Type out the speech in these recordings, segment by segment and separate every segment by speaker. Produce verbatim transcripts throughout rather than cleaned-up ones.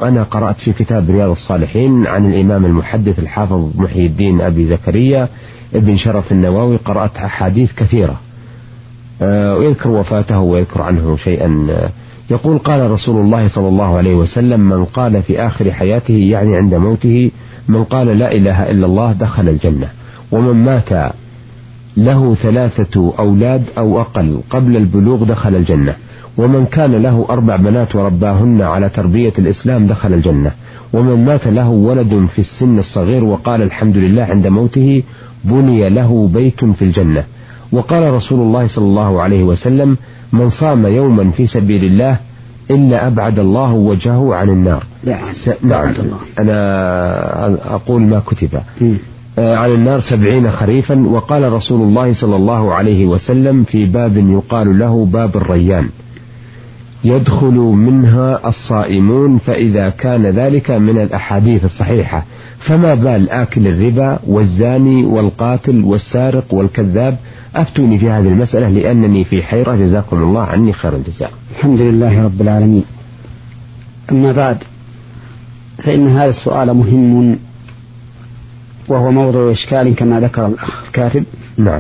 Speaker 1: أنا قرأت في كتاب رياض الصالحين عن الإمام المحدث الحافظ محي الدين أبي زكريا ابن شرف النووي، قرأت أحاديث كثيرة ويذكر وفاته ويذكر عنه شيئا. يقول قال رسول الله صلى الله عليه وسلم: من قال في آخر حياته يعني عند موته من قال لا إله إلا الله دخل الجنة، ومن مات له ثلاثة أولاد أو أقل قبل البلوغ دخل الجنة، ومن كان له أربع بنات ورباهن على تربية الإسلام دخل الجنة، ومن مات له ولد في السن الصغير وقال الحمد لله عند موته بني له بيت في الجنة. وقال رسول الله صلى الله عليه وسلم: من صام يوما في سبيل الله إلا أبعد الله وجهه عن النار.
Speaker 2: س...
Speaker 1: نعم الله. أنا أقول ما كتب آه عن النار سبعين خريفا. وقال رسول الله صلى الله عليه وسلم في باب يقال له باب الريان: يدخل منها الصائمون، فإذا كان ذلك من الأحاديث الصحيحة فما بال آكل الربا والزاني والقاتل والسارق والكذاب؟ أفتوني في هذه المسألة لأنني في حيرة، جزاكم الله عني خير الجزاء.
Speaker 2: الحمد لله رب العالمين. أما بعد، فإن هذا السؤال مهم وهو موضوع إشكال كما ذكر الأخ الكاتب.
Speaker 1: نعم.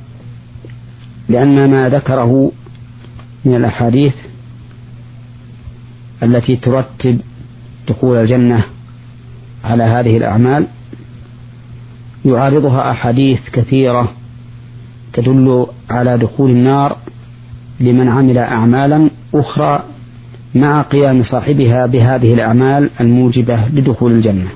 Speaker 2: لأن ما ذكره من الأحاديث التي ترتب دخول الجنة على هذه الأعمال يعارضها أحاديث كثيرة تدل على دخول النار لمن عمل أعمالا أخرى مع قيام صاحبها بهذه الأعمال الموجبة لدخول الجنة.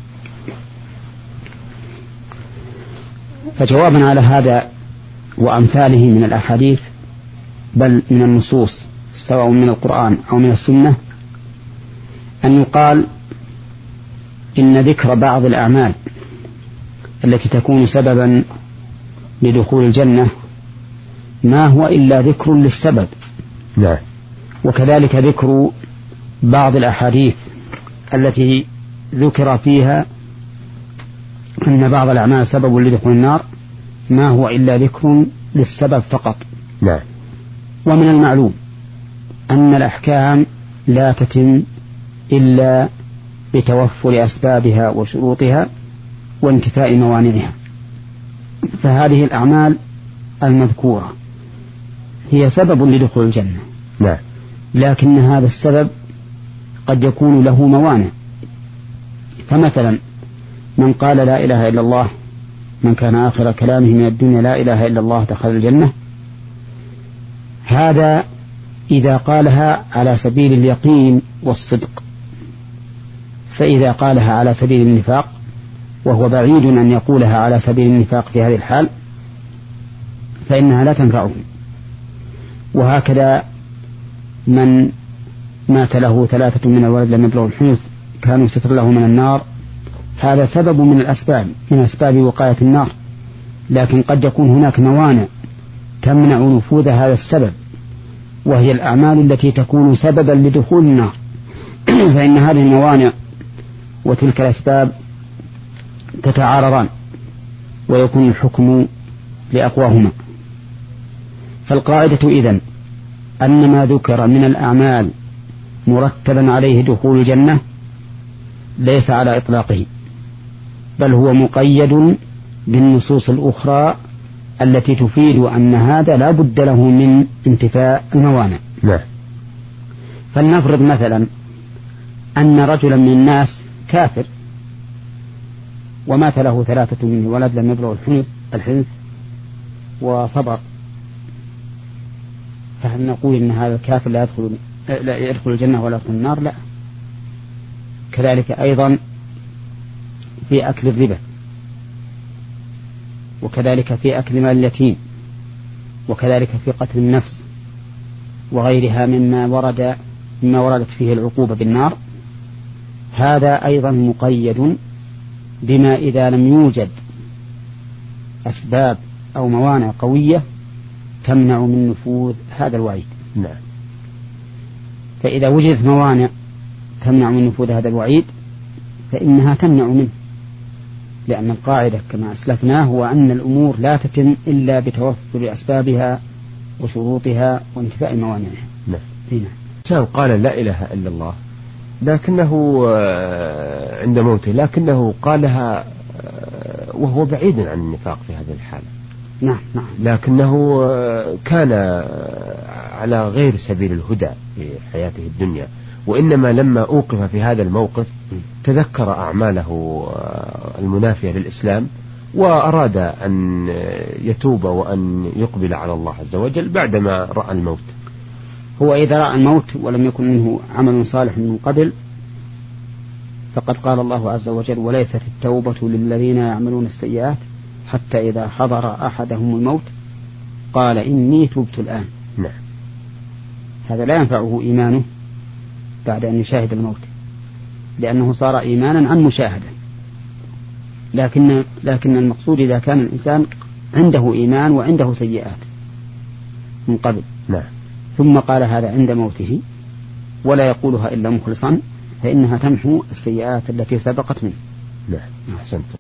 Speaker 2: فجوابا على هذا وأمثاله من الأحاديث بل من النصوص سواء من القرآن أو من السنة أن يقال إن ذكر بعض الأعمال التي تكون سببا لدخول الجنة ما هو إلا ذكر للسبب.
Speaker 1: لا.
Speaker 2: وكذلك ذكر بعض الأحاديث التي ذكر فيها أن بعض الأعمال سبب لدخول النار ما هو إلا ذكر للسبب فقط.
Speaker 1: لا.
Speaker 2: ومن المعلوم أن الأحكام لا تتم إلا بتوفر أسبابها وشروطها وانتفاء موانعها، فهذه الأعمال المذكورة هي سبب لدخول الجنة.
Speaker 1: لا.
Speaker 2: لكن هذا السبب قد يكون له موانع. فمثلا من قال لا إله إلا الله، من كان آخر كلامه من الدنيا لا إله إلا الله دخل الجنة، هذا إذا قالها على سبيل اليقين والصدق. فإذا قالها على سبيل النفاق، وهو بعيد أن يقولها على سبيل النفاق في هذه الحال، فإنها لا تنفعه. وهكذا من مات له ثلاثة من الولد لم يبلغ الحنث كانوا ستر له من النار، هذا سبب من الأسباب من أسباب وقاية النار، لكن قد يكون هناك موانع تمنع نفوذ هذا السبب، وهي الأعمال التي تكون سببا لدخول النار. فإن هذه الموانع وتلك الأسباب تتعارضان ويكون الحكم لأقواهما. فالقاعدة إذن أن ما ذكر من الأعمال مرتبا عليه دخول الجنة ليس على إطلاقه، بل هو مقيد بالنصوص الأخرى التي تفيد أن هذا لا بد له من انتفاء الموانع.
Speaker 1: لا.
Speaker 2: فلنفرض مثلا أن رجلا من الناس كافر ومات له ثلاثة منه ولد لم يبلغ الحنث وصبر، فهل نقول إن هذا الكافر لا يدخل, لا يدخل الجنة ولا يدخل النار؟ لا. كذلك أيضا في أكل الربا، وكذلك في أكل مال اليتيم، وكذلك في قتل النفس وغيرها مما ورد مما وردت فيه العقوبة بالنار، هذا أيضا مقيد بما إذا لم يوجد أسباب أو موانع قوية تمنع من نفوذ هذا الوعيد.
Speaker 1: نعم.
Speaker 2: فإذا وجدت موانع تمنع من نفوذ هذا الوعيد فإنها تمنع منه، لأن القاعدة كما أسلفناه هو أن الأمور لا تتم إلا بتوفر أسبابها وشروطها وانتفاء موانعها.
Speaker 1: نعم. إنسان قال لا إله إلا الله لكنه عند موته لكنه قالها وهو بعيد عن النفاق في هذه الحالة.
Speaker 2: نعم نعم.
Speaker 1: لكنه كان على غير سبيل الهدى في حياته الدنيا، وإنما لما أوقف في هذا الموقف تذكر أعماله المنافية للإسلام وأراد أن يتوب وأن يقبل على الله عز وجل بعدما رأى الموت.
Speaker 2: هو إذا رأى الموت ولم يكن منه عمل صالح من قبل فقد قال الله عز وجل: وليست التوبة للذين يعملون السيئات حتى إذا حضر أحدهم الموت قال إني تبت الآن.
Speaker 1: نعم.
Speaker 2: هذا لا ينفعه إيمانه بعد أن يشاهد الموت، لأنه صار إيمانا عن مشاهدة. لكن لكن المقصود إذا كان الإنسان عنده إيمان وعنده سيئات من قبل،
Speaker 1: نعم،
Speaker 2: ثم قال هذا عند موته ولا يقولها إلا مخلصا، فإنها تمحو السيئات التي سبقت منه.
Speaker 1: نعم، أحسنت.